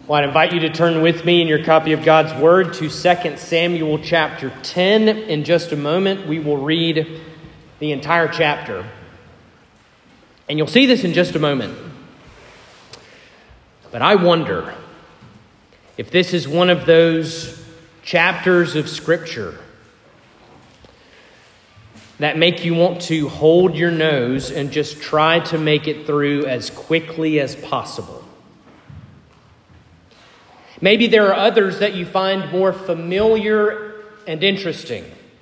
Well, I invite you to turn with me in your copy of God's Word to 2 Samuel chapter 10. In just a moment, we will read the entire chapter. And you'll see this in just a moment. But I wonder if this is one of those chapters of Scripture that make you want to hold your nose and just try to make it through as quickly as possible. Maybe there are others that you find more familiar and interesting,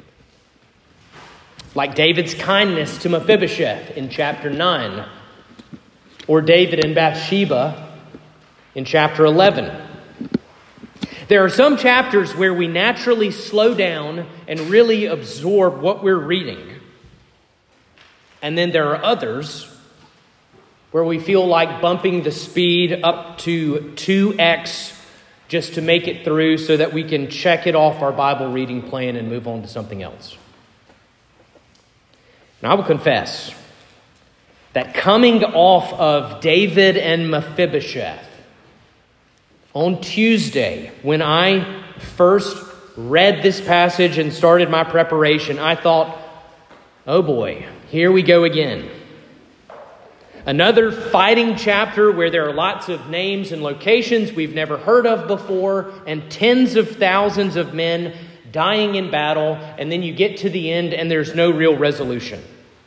like David's kindness to Mephibosheth in chapter 9, or David and Bathsheba in chapter 11. There are some chapters where we naturally slow down and really absorb what we're reading. And then there are others where we feel like bumping the speed up to 2x just to make it through so that we can check it off our Bible reading plan and move on to something else. And I will confess that coming off of David and Mephibosheth on Tuesday, when I first read this passage and started my preparation, I thought, oh boy, here we go again. Another fighting chapter where there are lots of names and locations we've never heard of before, and tens of thousands of men dying in battle, and then you get to the end and there's no real resolution.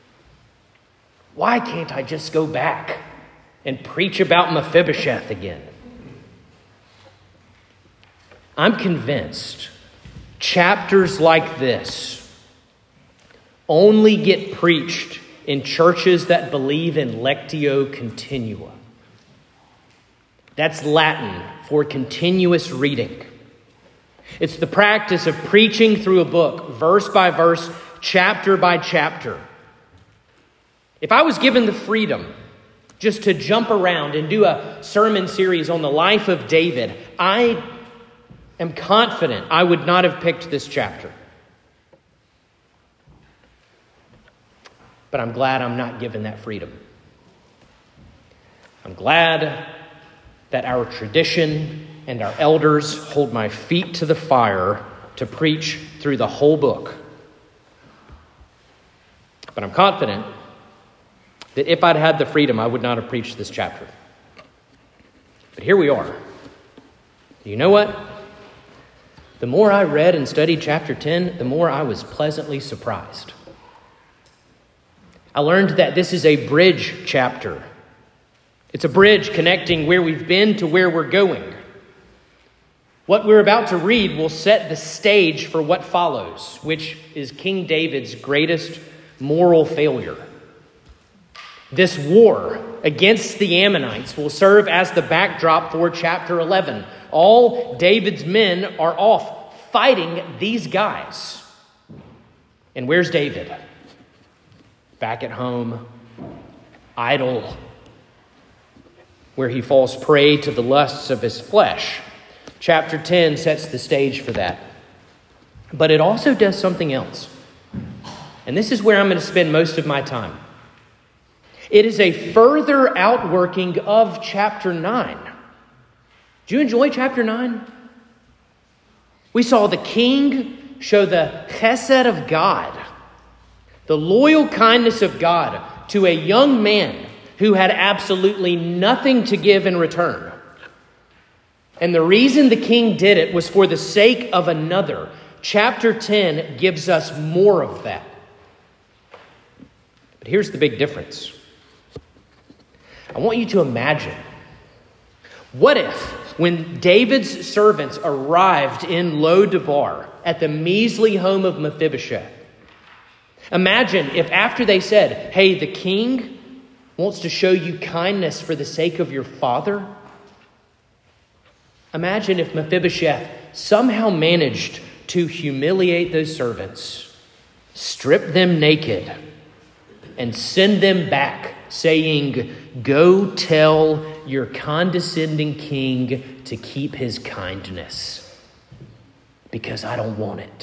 Why can't I just go back and preach about Mephibosheth again? I'm convinced chapters like this only get preached in churches that believe in lectio continua. That's Latin for continuous reading. It's the practice of preaching through a book, verse by verse, chapter by chapter. If I was given the freedom just to jump around and do a sermon series on the life of David, I am confident I would not have picked this chapter. But I'm glad I'm not given that freedom. I'm glad that our tradition and our elders hold my feet to the fire to preach through the whole book. But I'm confident that if I'd had the freedom, I would not have preached this chapter. But here we are. You know what? The more I read and studied chapter 10, the more I was pleasantly surprised. I learned that this is a bridge chapter. It's a bridge connecting where we've been to where we're going. What we're about to read will set the stage for what follows, which is King David's greatest moral failure. This war against the Ammonites will serve as the backdrop for chapter 11. All David's men are off fighting these guys. And where's David? Back at home, idle, where he falls prey to the lusts of his flesh. Chapter 10 sets the stage for that. But it also does something else. And this is where I'm going to spend most of my time. It is a further outworking of chapter 9. Did you enjoy chapter 9? We saw the king show the chesed of God, the loyal kindness of God to a young man who had absolutely nothing to give in return. And the reason the king did it was for the sake of another. Chapter 10 gives us more of that. But here's the big difference. I want you to imagine, what if when David's servants arrived in Lo-debar at the measly home of Mephibosheth, imagine if after they said, hey, the king wants to show you kindness for the sake of your father. Imagine if Mephibosheth somehow managed to humiliate those servants, strip them naked, and send them back saying, go tell your condescending king to keep his kindness because I don't want it.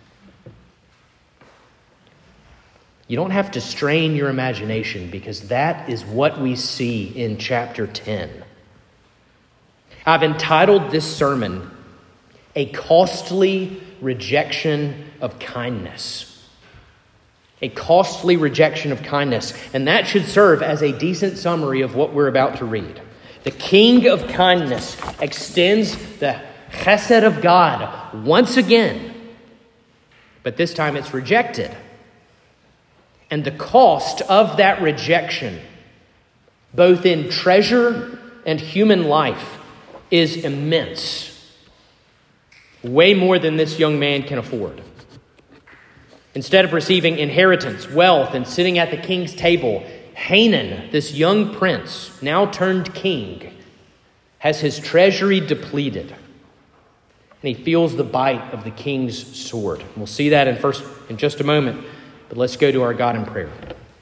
You don't have to strain your imagination because that is what we see in chapter 10. I've entitled this sermon, A Costly Rejection of Kindness. A costly rejection of kindness. And that should serve as a decent summary of what we're about to read. The King of kindness extends the chesed of God once again, but this time it's rejected. And the cost of that rejection, both in treasure and human life, is immense. Way more than this young man can afford. Instead of receiving inheritance, wealth, and sitting at the king's table, Hanan, this young prince, now turned king, has his treasury depleted. And he feels the bite of the king's sword. We'll see that in just a moment, but let's go to our God in prayer.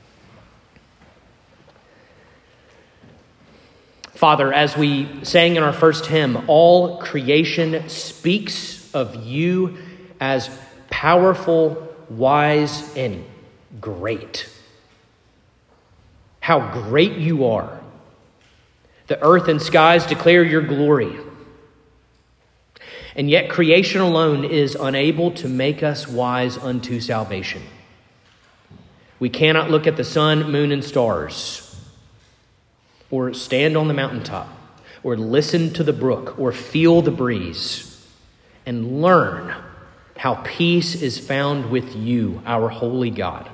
Father, as we sang in our first hymn, all creation speaks of you as powerful, wise, and great. How great you are. The earth and skies declare your glory. And yet creation alone is unable to make us wise unto salvation. We cannot look at the sun, moon, and stars, or stand on the mountaintop, or listen to the brook, or feel the breeze, and learn how peace is found with you, our holy God.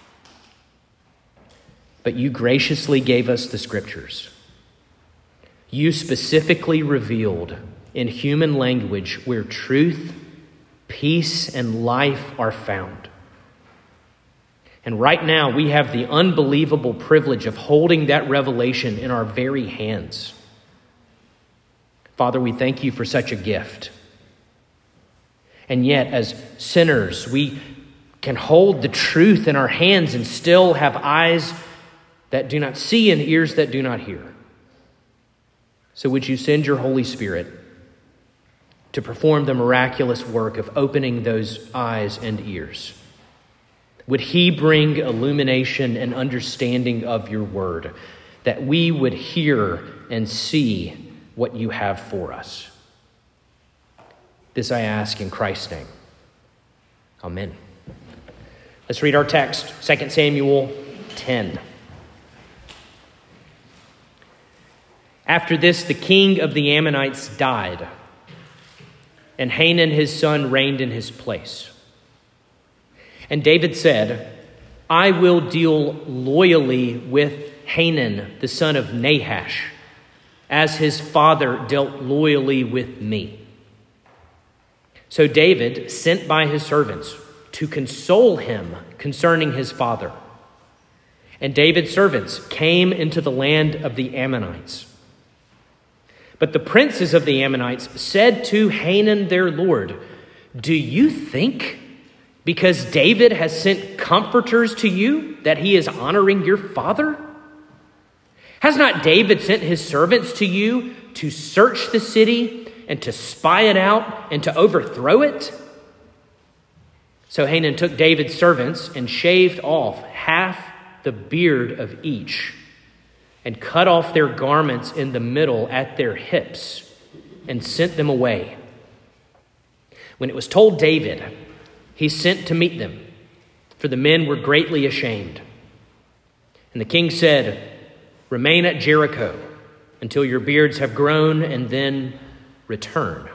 But you graciously gave us the scriptures. You specifically revealed in human language where truth, peace, and life are found. And right now we have the unbelievable privilege of holding that revelation in our very hands. Father, we thank you for such a gift. And yet, as sinners, we can hold the truth in our hands and still have eyes that do not see and ears that do not hear. So would you send your Holy Spirit to perform the miraculous work of opening those eyes and ears? Would he bring illumination and understanding of your word, that we would hear and see what you have for us? This I ask in Christ's name. Amen. Let's read our text, 2 Samuel 10. After this, the king of the Ammonites died, and Hanan his son reigned in his place. And David said, I will deal loyally with Hanan, the son of Nahash, as his father dealt loyally with me. So David sent by his servants to console him concerning his father. And David's servants came into the land of the Ammonites. But the princes of the Ammonites said to Hanan their lord, do you think because David has sent comforters to you that he is honoring your father? Has not David sent his servants to you to search the city and to spy it out and to overthrow it? So Hanan took David's servants and shaved off half the beard of each and cut off their garments in the middle at their hips and sent them away. When it was told David, he sent to meet them, for the men were greatly ashamed. And the king said, remain at Jericho until your beards have grown, and then return.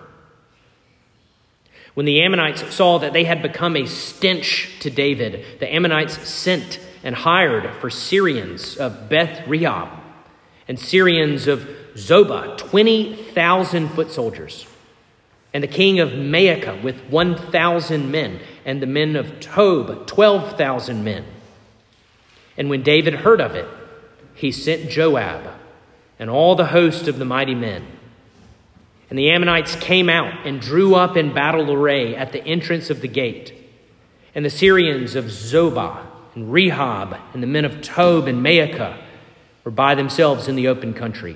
When the Ammonites saw that they had become a stench to David, the Ammonites sent and hired for Syrians of Beth Rehob and Syrians of Zobah 20,000 foot soldiers, and the king of Maacah with 1,000 men, and the men of Tob 12,000 men. And when David heard of it, he sent Joab and all the host of the mighty men. And the Ammonites came out and drew up in battle array at the entrance of the gate. And the Syrians of Zobah and Rehob and the men of Tob and Maacah were by themselves in the open country.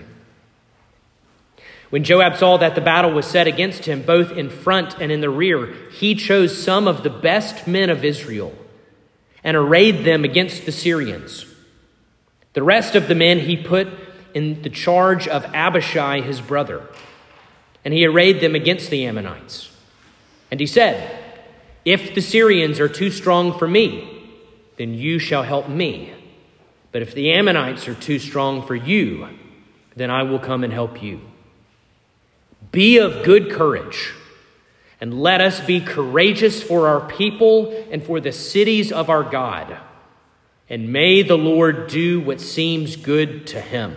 When Joab saw that the battle was set against him, both in front and in the rear, he chose some of the best men of Israel and arrayed them against the Syrians. The rest of the men he put in the charge of Abishai, his brother. and he arrayed them against the Ammonites. And he said, "If the Syrians are too strong for me, then you shall help me. But if the Ammonites are too strong for you, then I will come and help you. Be of good courage, and let us be courageous for our people and for the cities of our God. And may the Lord do what seems good to him."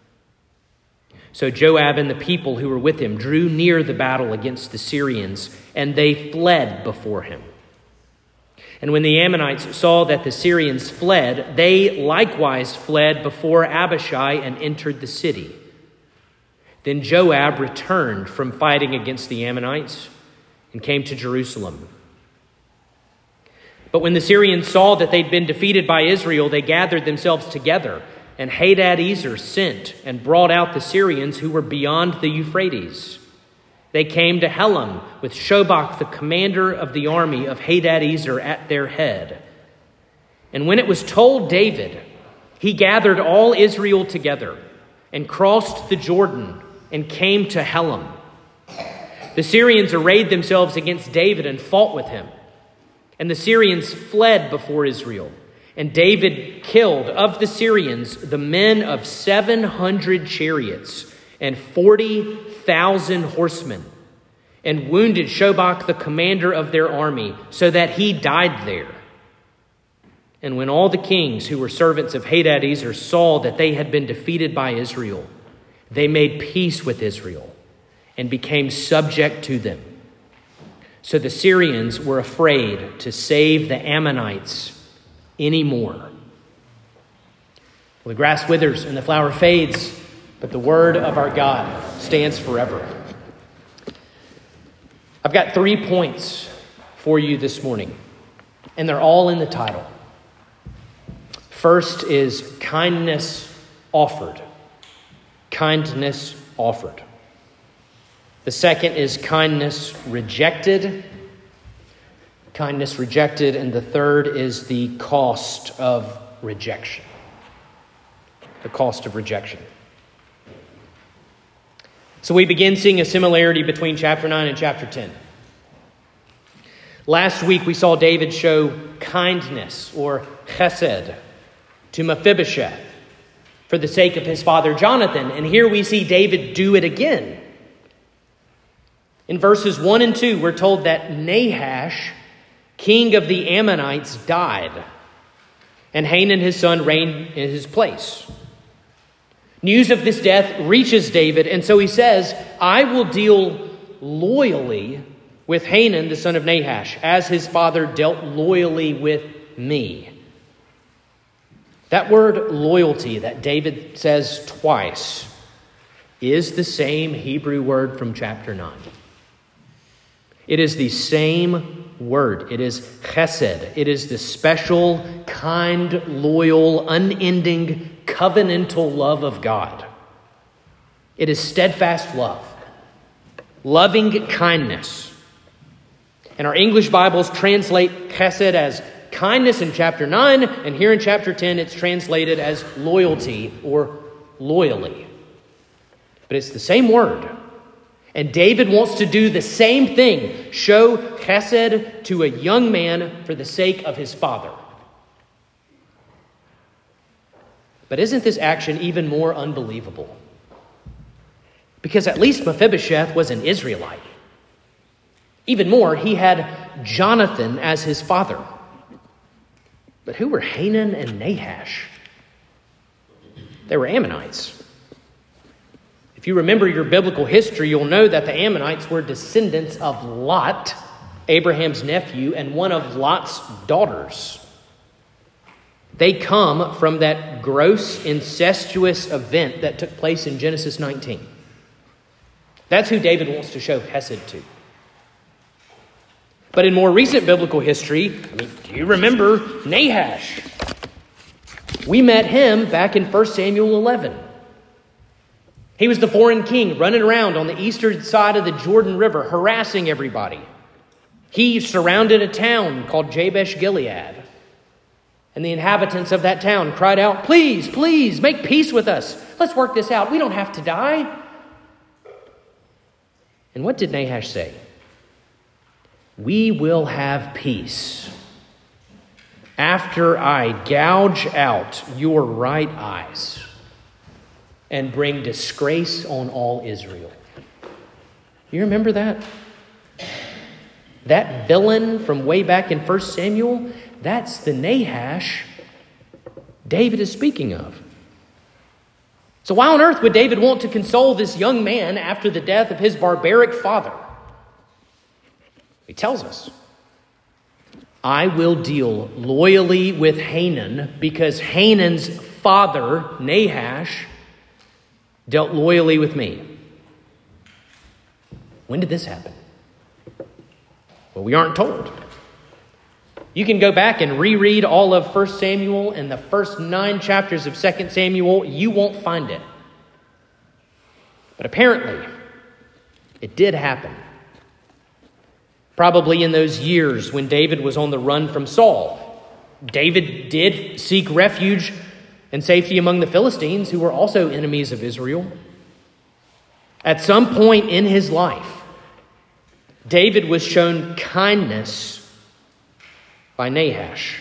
So Joab and the people who were with him drew near the battle against the Syrians, and they fled before him. And when the Ammonites saw that the Syrians fled, they likewise fled before Abishai and entered the city. Then Joab returned from fighting against the Ammonites and came to Jerusalem. But when the Syrians saw that they'd been defeated by Israel, they gathered themselves together, and Hadadezer sent and brought out the Syrians who were beyond the Euphrates. They came to Helam with Shobach, the commander of the army of Hadadezer, at their head. And when it was told David, he gathered all Israel together and crossed the Jordan and came to Helam. The Syrians arrayed themselves against David and fought with him. And the Syrians fled before Israel. And David killed of the Syrians the men of 700 chariots and 40,000 horsemen, and wounded Shobach, the commander of their army, so that he died there. And when all the kings who were servants of Hadadezer saw that they had been defeated by Israel, they made peace with Israel and became subject to them. So the Syrians were afraid to save the Ammonites anymore. Well, the grass withers and the flower fades, but the word of our God stands forever. I've got 3 points for you this morning, and they're all in the title. First is kindness offered. Kindness offered. The second is kindness rejected. Kindness rejected. And the third is the cost of rejection. The cost of rejection. So we begin seeing a similarity between chapter 9 and chapter 10. Last week we saw David show kindness, or chesed, to Mephibosheth for the sake of his father Jonathan. And here we see David do it again. In verses 1 and 2, we're told that Nahash, king of the Ammonites, died, and Hanun his son reigned in his place. News of this death reaches David, and so he says, "I will deal loyally with Hanun the son of Nahash, as his father dealt loyally with me." That word loyalty that David says twice is the same Hebrew word from chapter 9. It is the same word. It is chesed. It is the special, kind, loyal, unending, covenantal love of God. It is steadfast love, loving kindness. And our English Bibles translate chesed as kindness in chapter 9, and here in chapter 10 it's translated as loyalty or loyally. But it's the same word. And David wants to do the same thing, show chesed to a young man for the sake of his father. But isn't this action even more unbelievable? Because at least Mephibosheth was an Israelite. Even more, he had Jonathan as his father. But who were Hanun and Nahash? They were Ammonites. If you remember your biblical history, you'll know that the Ammonites were descendants of Lot, Abraham's nephew, and one of Lot's daughters. They come from that gross, incestuous event that took place in Genesis 19. That's who David wants to show chesed to. But in more recent biblical history, do you remember Nahash? We met him back in 1 Samuel 11. He was the foreign king running around on the eastern side of the Jordan River, harassing everybody. He surrounded a town called Jabesh Gilead. And the inhabitants of that town cried out, "Please, please, make peace with us. Let's work this out. We don't have to die." And what did Nahash say? We will have peace after I gouge out your right eyes and bring disgrace on all Israel. You remember that? That villain from way back in 1 Samuel, that's the Nahash David is speaking of. So why on earth would David want to console this young man after the death of his barbaric father? He tells us, I will deal loyally with Hanun because Hanun's father, Nahash, dealt loyally with me. When did this happen? Well, we aren't told. You can go back and reread all of 1 Samuel and the first 9 chapters of 2 Samuel. You won't find it. But apparently, it did happen. Probably in those years when David was on the run from Saul. David did seek refuge and safety among the Philistines, who were also enemies of Israel. At some point in his life, David was shown kindness by Nahash.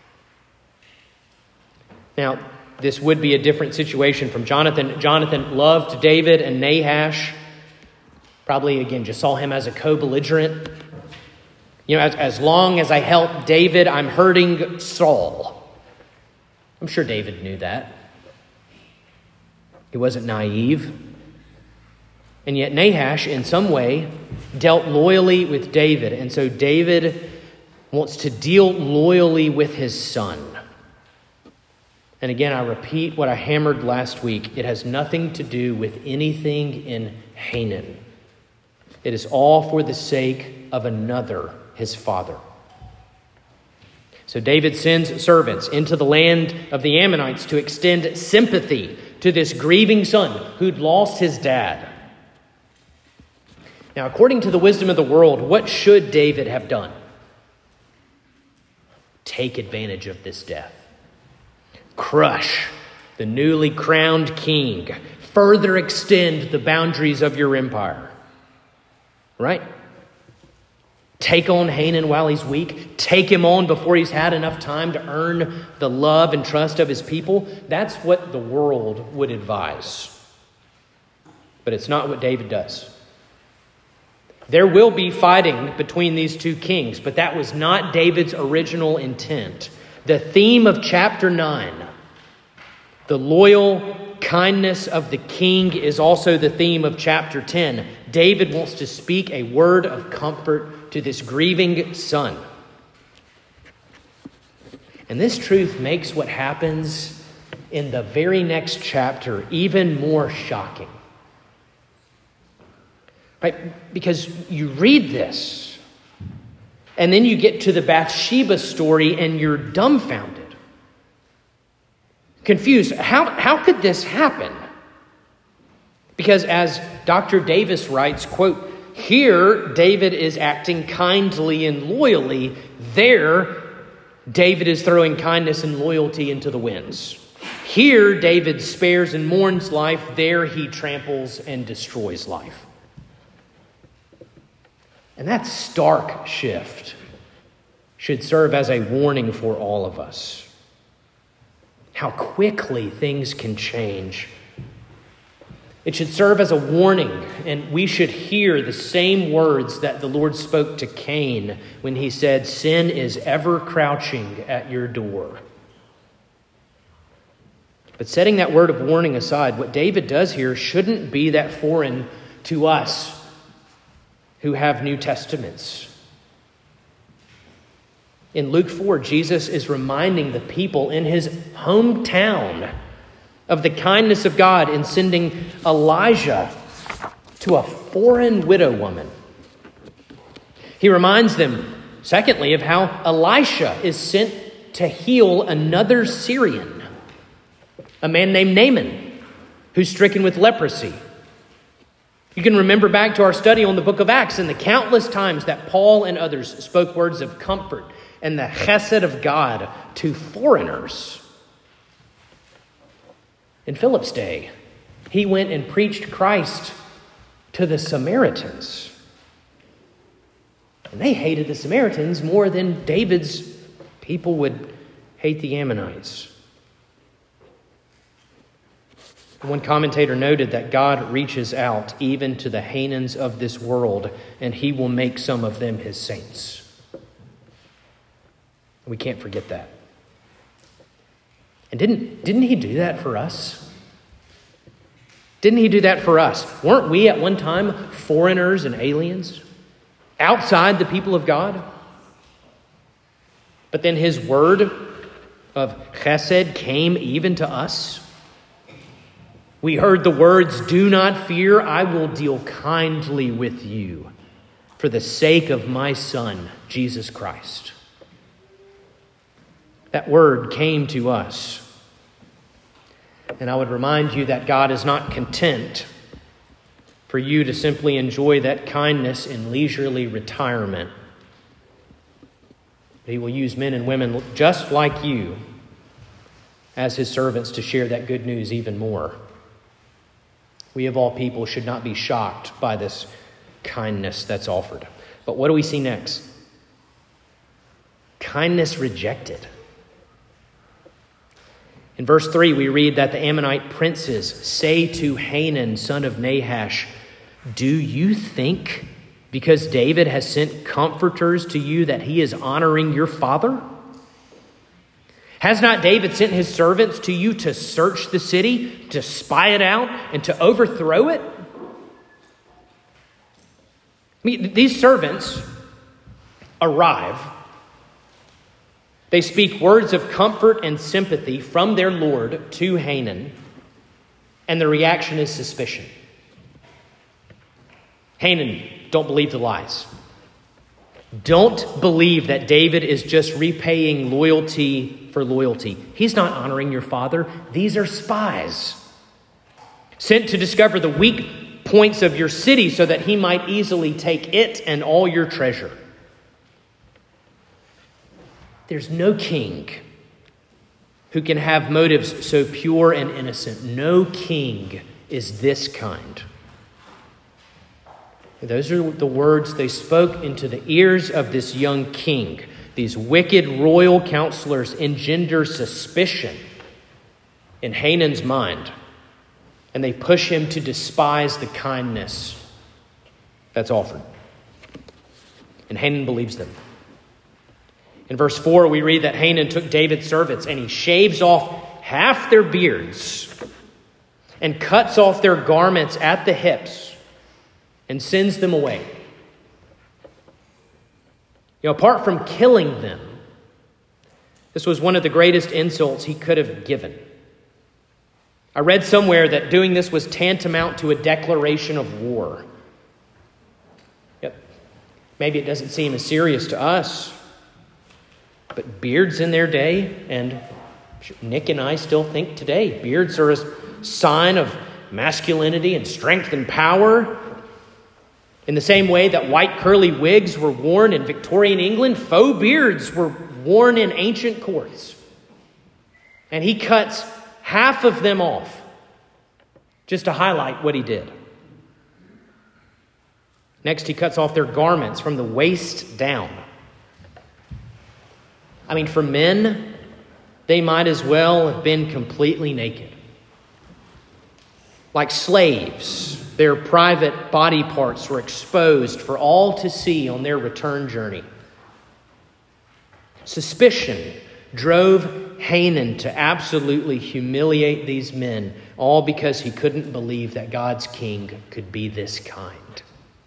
Now, this would be a different situation from Jonathan. Jonathan loved David, and Nahash probably, again, just saw him as a co-belligerent. You know, as long as I help David, I'm hurting Saul. I'm sure David knew that. He wasn't naive. And yet Nahash, in some way, dealt loyally with David. And so David wants to deal loyally with his son. And again, I repeat what I hammered last week. It has nothing to do with anything in Hanun. It is all for the sake of another, his father. So David sends servants into the land of the Ammonites to extend sympathy to this grieving son who'd lost his dad. Now, according to the wisdom of the world, what should David have done? Take advantage of this death. Crush the newly crowned king. Further extend the boundaries of your empire. Right? Take on Hanun while he's weak. Take him on before he's had enough time to earn the love and trust of his people. That's what the world would advise. But it's not what David does. There will be fighting between these two kings, but that was not David's original intent. The theme of chapter 9, the loyal kindness of the king, is also the theme of chapter 10. David wants to speak a word of comfort to this grieving son. And this truth makes what happens in the very next chapter even more shocking. Right? Because you read this, and then you get to the Bathsheba story, and you're dumbfounded, confused. How could this happen? Because as Dr. Davis writes, quote, here David is acting kindly and loyally. There, David is throwing kindness and loyalty into the winds. Here, David spares and mourns life. There, he tramples and destroys life. And that stark shift should serve as a warning for all of us. How quickly things can change. It should serve as a warning, and we should hear the same words that the Lord spoke to Cain when he said, sin is ever crouching at your door. But setting that word of warning aside, what David does here shouldn't be that foreign to us who have New Testaments. In Luke 4, Jesus is reminding the people in his hometown of the kindness of God in sending Elijah to a foreign widow woman. He reminds them, secondly, of how Elisha is sent to heal another Syrian, a man named Naaman, who's stricken with leprosy. You can remember back to our study on the book of Acts and the countless times that Paul and others spoke words of comfort and the chesed of God to foreigners. In Philip's day, he went and preached Christ to the Samaritans. And they hated the Samaritans more than David's people would hate the Ammonites. One commentator noted that God reaches out even to the Hanans of this world, and he will make some of them his saints. We can't forget that. And didn't he do that for us? Didn't he do that for us? Weren't we at one time foreigners and aliens outside the people of God? But then his word of chesed came even to us. We heard the words, "Do not fear, I will deal kindly with you for the sake of my Son, Jesus Christ." That word came to us. And I would remind you that God is not content for you to simply enjoy that kindness in leisurely retirement. He will use men and women just like you as his servants to share that good news even more. We of all people should not be shocked by this kindness that's offered. But what do we see next? Kindness rejected. In verse 3, we read that the Ammonite princes say to Hanan, son of Nahash, "Do you think because David has sent comforters to you that he is honoring your father? Has not David sent his servants to you to search the city, to spy it out, and to overthrow it?" These servants arrive. They speak words of comfort and sympathy from their Lord to Hanan, and the reaction is suspicion. Hanan, don't believe the lies. Don't believe that David is just repaying loyalty for loyalty. He's not honoring your father. These are spies sent to discover the weak points of your city so that he might easily take it and all your treasure. There's no king who can have motives so pure and innocent. No king is this kind. Those are the words they spoke into the ears of this young king. These wicked royal counselors engender suspicion in Hanan's mind, and they push him to despise the kindness that's offered. And Hanan believes them. In verse 4, we read that Hanan took David's servants and he shaves off half their beards and cuts off their garments at the hips and sends them away. Apart from killing them, this was one of the greatest insults he could have given. I read somewhere that doing this was tantamount to a declaration of war. Yep. Maybe it doesn't seem as serious to us, but beards in their day, and Nick and I still think today, beards are a sign of masculinity and strength and power. In the same way that white curly wigs were worn in Victorian England, faux beards were worn in ancient courts. And he cuts half of them off just to highlight what he did. Next, he cuts off their garments from the waist down. For men, they might as well have been completely naked. Like slaves, their private body parts were exposed for all to see on their return journey. Suspicion drove Hanan to absolutely humiliate these men, all because he couldn't believe that God's king could be this kind.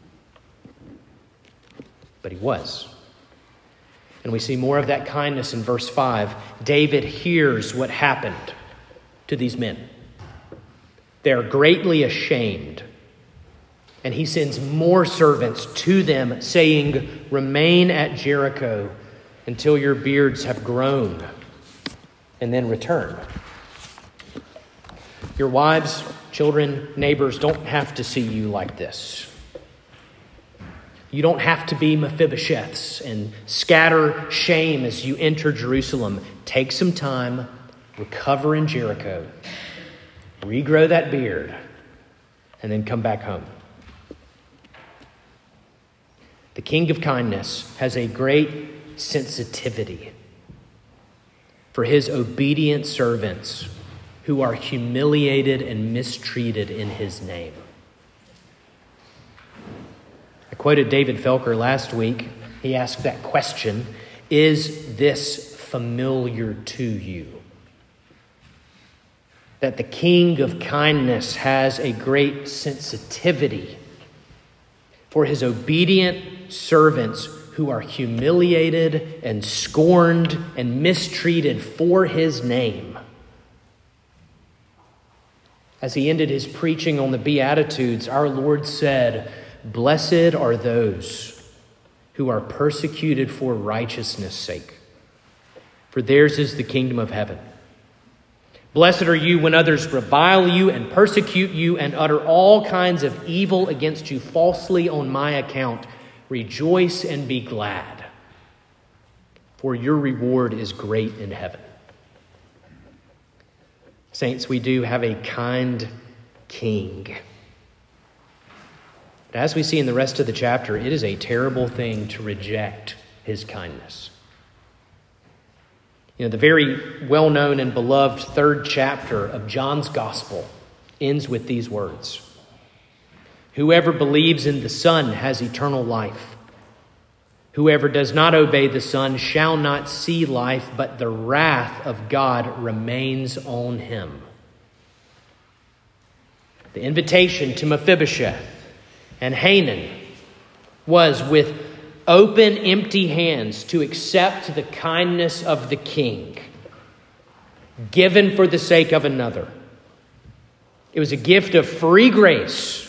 But he was. And we see more of that kindness in verse 5. David hears what happened to these men. They are greatly ashamed. And he sends more servants to them, saying, "Remain at Jericho until your beards have grown, and then return." Your wives, children, neighbors don't have to see you like this. You don't have to be Mephibosheths and scatter shame as you enter Jerusalem. Take some time, recover in Jericho, regrow that beard, and then come back home. The King of kindness has a great sensitivity for his obedient servants who are humiliated and mistreated in his name. I quoted David Felker last week. He asked that question, is this familiar to you? That the King of kindness has a great sensitivity for his obedient servants who are humiliated and scorned and mistreated for his name. As he ended his preaching on the Beatitudes, our Lord said, "Blessed are those who are persecuted for righteousness' sake, for theirs is the kingdom of heaven. Blessed are you when others revile you and persecute you and utter all kinds of evil against you falsely on my account. Rejoice and be glad, for your reward is great in heaven." Saints, we do have a kind king. But as we see in the rest of the chapter, it is a terrible thing to reject his kindness. The very well-known and beloved third chapter of John's Gospel ends with these words: "Whoever believes in the Son has eternal life. Whoever does not obey the Son shall not see life, but the wrath of God remains on him." The invitation to Mephibosheth and Hanan was with open, empty hands to accept the kindness of the king, given for the sake of another. It was a gift of free grace.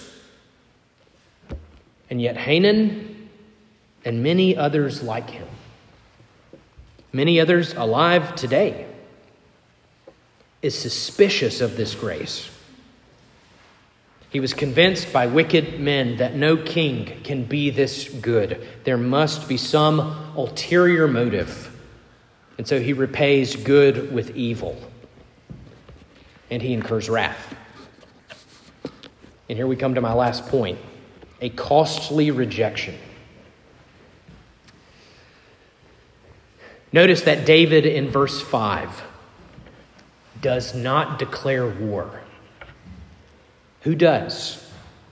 And yet Hanan and many others like him, many others alive today, is suspicious of this grace. He was convinced by wicked men that no king can be this good. There must be some ulterior motive. And so he repays good with evil. And he incurs wrath. And here we come to my last point: a costly rejection. Notice that David in verse 5 does not declare war. Who does?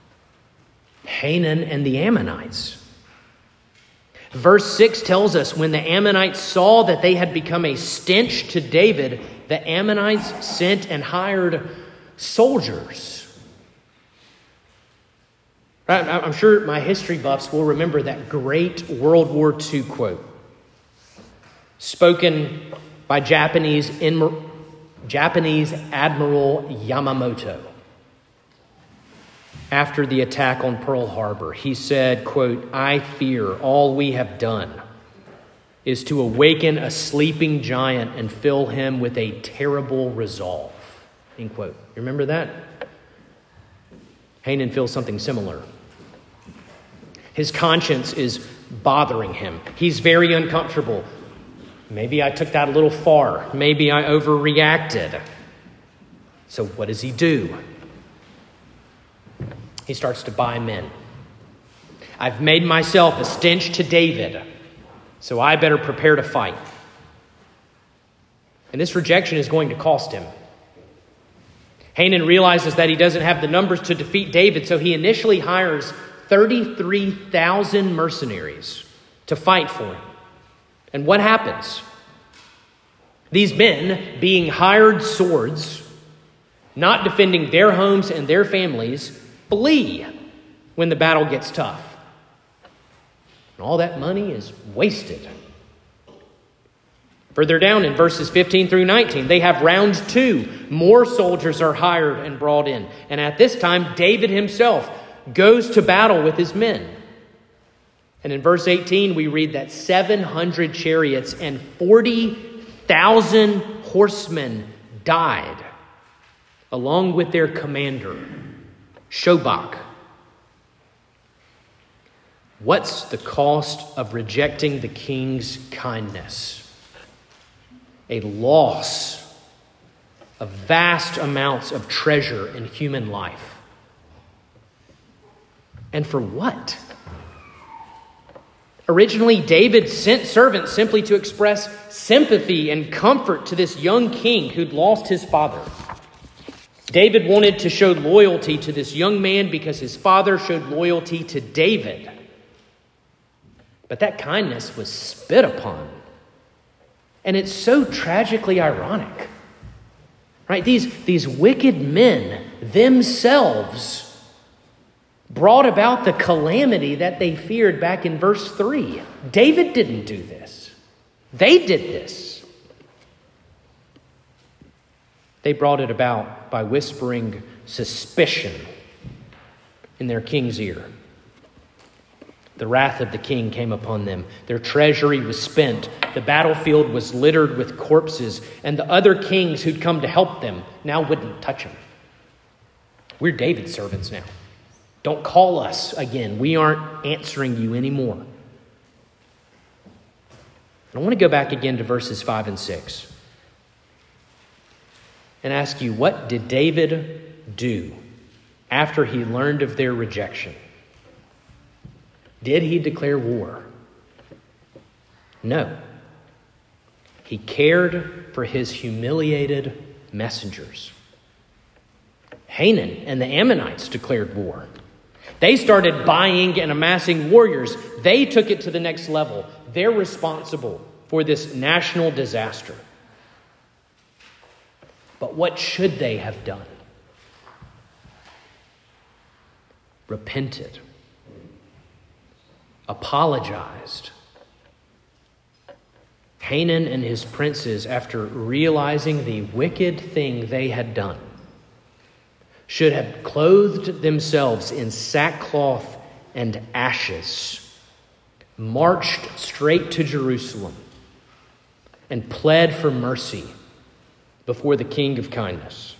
Hanan and the Ammonites. Verse 6 tells us when the Ammonites saw that they had become a stench to David, the Ammonites sent and hired soldiers. I'm sure my history buffs will remember that great World War II quote spoken by Japanese Admiral Yamamoto after the attack on Pearl Harbor. He said, quote, "I fear all we have done is to awaken a sleeping giant and fill him with a terrible resolve." End quote. You remember that? Hanan feels something similar. His conscience is bothering him. He's very uncomfortable. Maybe I took that a little far. Maybe I overreacted. So what does he do? He starts to buy men. I've made myself a stench to David, so I better prepare to fight. And this rejection is going to cost him. Hanan realizes that he doesn't have the numbers to defeat David, so he initially hires 33,000 mercenaries to fight for him. And what happens? These men, being hired swords, not defending their homes and their families, flee when the battle gets tough. And all that money is wasted. Further down in verses 15 through 19, they have round 2. More soldiers are hired and brought in. And at this time, David himself goes to battle with his men. And in verse 18, we read that 700 chariots and 40,000 horsemen died, along with their commander, Shobach. What's the cost of rejecting the king's kindness? A loss of vast amounts of treasure in human life. And for what? Originally, David sent servants simply to express sympathy and comfort to this young king who'd lost his father. David wanted to show loyalty to this young man because his father showed loyalty to David. But that kindness was spit upon. And it's so tragically ironic. Right? These wicked men themselves brought about the calamity that they feared back in verse 3. David didn't do this. They did this. They brought it about by whispering suspicion in their king's ear. The wrath of the king came upon them. Their treasury was spent. The battlefield was littered with corpses, and the other kings who'd come to help them now wouldn't touch them. We're David's servants now. Don't call us again. We aren't answering you anymore. I want to go back again to verses 5 and 6 and ask you, what did David do after he learned of their rejection? Did he declare war? No. He cared for his humiliated messengers. Hanan and the Ammonites declared war. They started buying and amassing warriors. They took it to the next level. They're responsible for this national disaster. But what should they have done? Repented. Apologized. Hanan and his princes, after realizing the wicked thing they had done, should have clothed themselves in sackcloth and ashes, marched straight to Jerusalem, and pled for mercy before the King of kindness.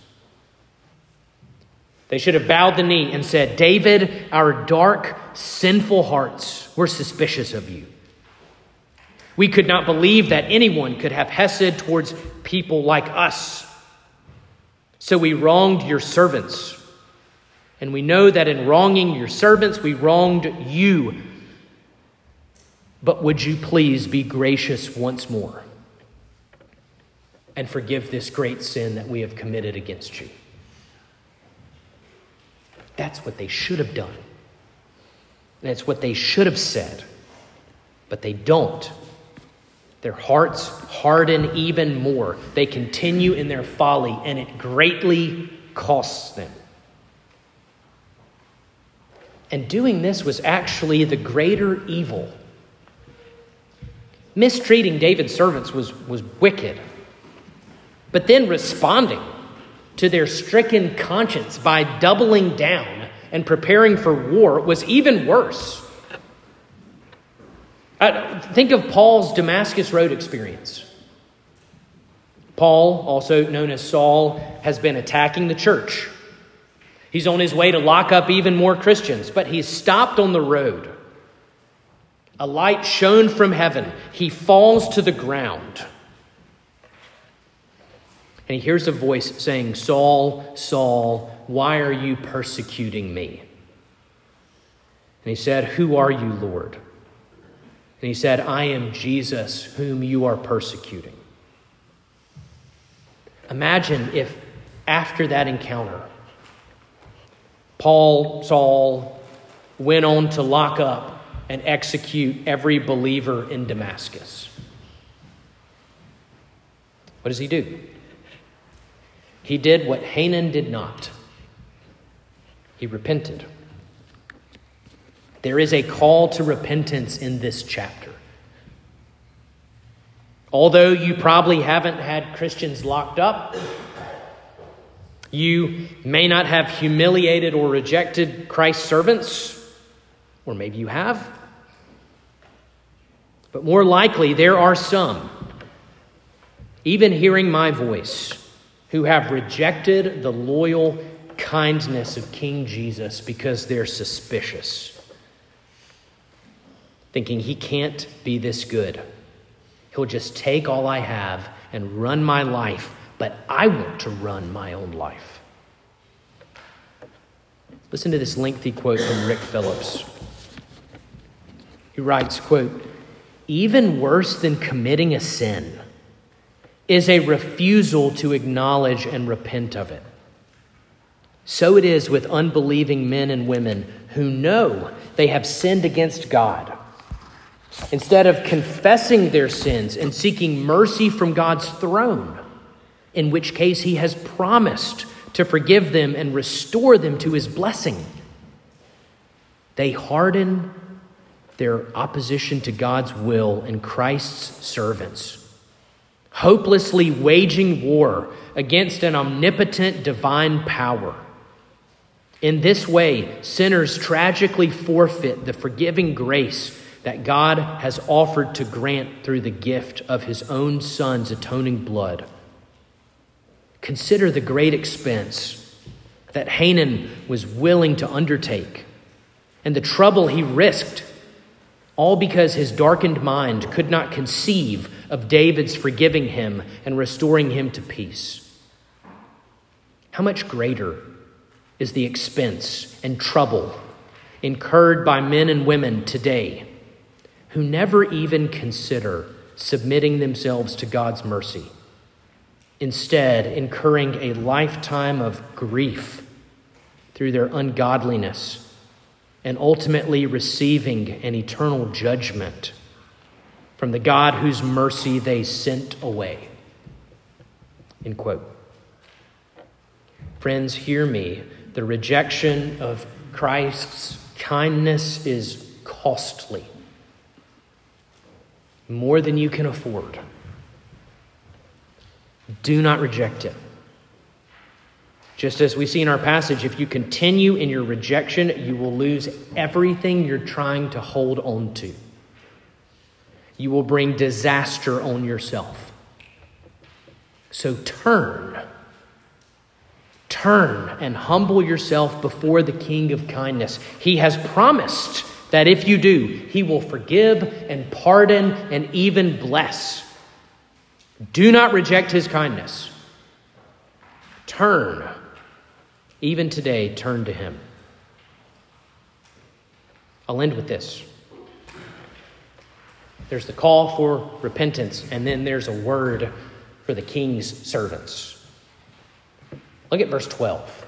They should have bowed the knee and said, David, our dark, sinful hearts were suspicious of you. We could not believe that anyone could have hesed towards people like us. So we wronged your servants. And we know that in wronging your servants, we wronged you. But would you please be gracious once more and forgive this great sin that we have committed against you? That's what they should have done. And it's what they should have said. But they don't. Their hearts harden even more. They continue in their folly, and it greatly costs them. And doing this was actually the greater evil. Mistreating David's servants was wicked. But then responding to their stricken conscience by doubling down and preparing for war was even worse. Think of Paul's Damascus Road experience. Paul, also known as Saul, has been attacking the church. He's on his way to lock up even more Christians, but he's stopped on the road. A light shone from heaven. He falls to the ground. And he hears a voice saying, Saul, Saul, why are you persecuting me? And he said, who are you, Lord? And he said, I am Jesus, whom you are persecuting. Imagine if after that encounter, Saul, went on to lock up and execute every believer in Damascus. What does he do? He did what Hanan did not. He repented. There is a call to repentance in this chapter. Although you probably haven't had Christians locked up, you may not have humiliated or rejected Christ's servants, or maybe you have. But more likely, there are some, even hearing my voice, who have rejected the loyal kindness of King Jesus because they're suspicious. Thinking he can't be this good. He'll just take all I have and run my life, but I want to run my own life. Listen to this lengthy quote from Rick Phillips. who writes, quote, "Even worse than committing a sin is a refusal to acknowledge and repent of it. So it is with unbelieving men and women who know they have sinned against God. Instead of confessing their sins and seeking mercy from God's throne, in which case he has promised to forgive them and restore them to his blessing, they harden their opposition to God's will and Christ's servants, hopelessly waging war against an omnipotent divine power. In this way, sinners tragically forfeit the forgiving grace that God has offered to grant through the gift of his own Son's atoning blood. Consider the great expense that Hanan was willing to undertake and the trouble he risked, all because his darkened mind could not conceive of David's forgiving him and restoring him to peace. How much greater is the expense and trouble incurred by men and women today who never even consider submitting themselves to God's mercy, instead incurring a lifetime of grief through their ungodliness and ultimately receiving an eternal judgment from the God whose mercy they sent away." End quote. Friends, hear me. The rejection of Christ's kindness is costly, more than you can afford. Do not reject it. Just as we see in our passage, if you continue in your rejection, you will lose everything you're trying to hold on to. You will bring disaster on yourself. So turn and humble yourself before the King of kindness. He has promised that if you do, he will forgive and pardon and even bless. Do not reject his kindness. Turn. Even today, turn to him. I'll end with this. There's the call for repentance, and then there's a word for the king's servants. Look at verse 12.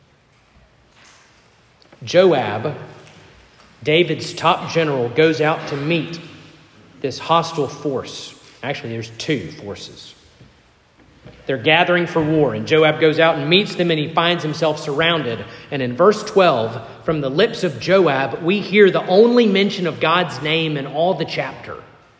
Joab, David's top general, goes out to meet this hostile force. Actually, there's two forces. They're gathering for war, and Joab goes out and meets them, and he finds himself surrounded. And in verse 12, from the lips of Joab, we hear the only mention of God's name in all the chapter.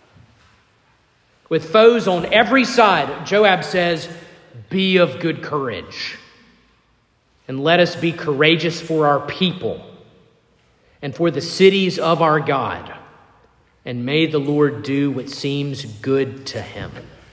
With foes on every side, Joab says, "Be of good courage, and let us be courageous for our people and for the cities of our God, and may the Lord do what seems good to him."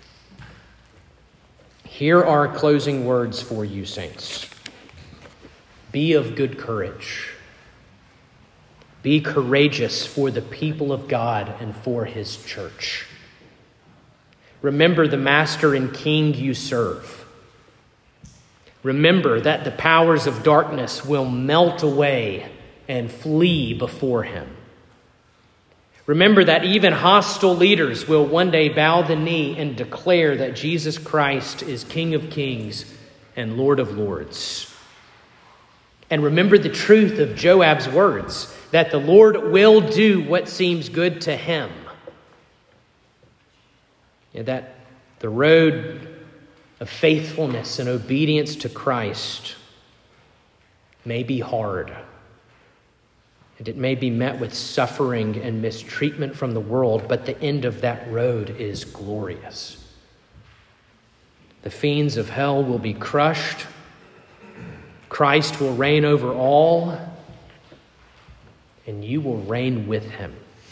Here are closing words for you, saints. Be of good courage. Be courageous for the people of God and for his church. Remember the master and king you serve. Remember that the powers of darkness will melt away and flee before him. Remember that even hostile leaders will one day bow the knee and declare that Jesus Christ is King of Kings and Lord of Lords. And remember the truth of Joab's words, that the Lord will do what seems good to him. And that the road of faithfulness and obedience to Christ may be hard. And it may be met with suffering and mistreatment from the world, but the end of that road is glorious. The fiends of hell will be crushed. Christ will reign over all, and you will reign with him.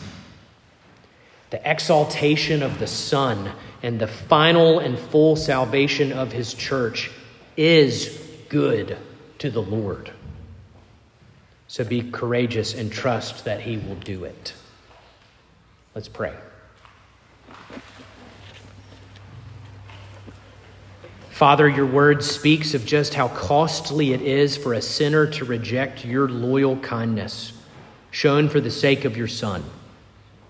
The exaltation of the Son and the final and full salvation of his church is good to the Lord. So be courageous and trust that he will do it. Let's pray. Father, your word speaks of just how costly it is for a sinner to reject your loyal kindness shown for the sake of your Son.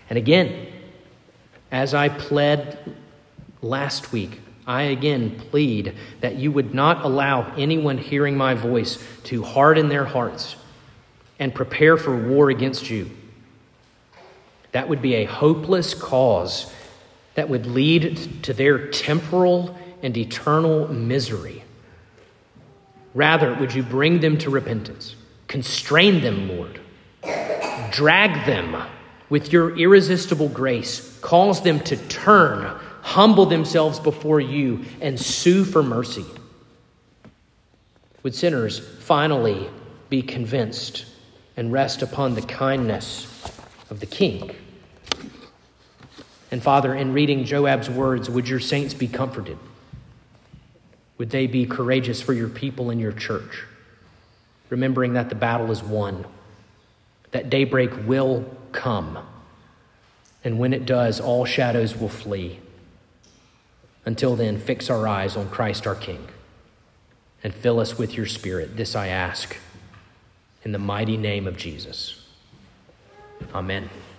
And again, as I pled last week, I again plead that you would not allow anyone hearing my voice to harden their hearts and prepare for war against you. That would be a hopeless cause that would lead to their temporal and eternal misery. Rather, would you bring them to repentance? Constrain them, Lord. Drag them with your irresistible grace. Cause them to turn, humble themselves before you, and sue for mercy. Would sinners finally be convinced and rest upon the kindness of the King? And Father, in reading Joab's words, would your saints be comforted? Would they be courageous for your people and your church, remembering that the battle is won, that daybreak will come, and when it does, all shadows will flee. Until then, fix our eyes on Christ our King, and fill us with your Spirit. This I ask in the mighty name of Jesus. Amen.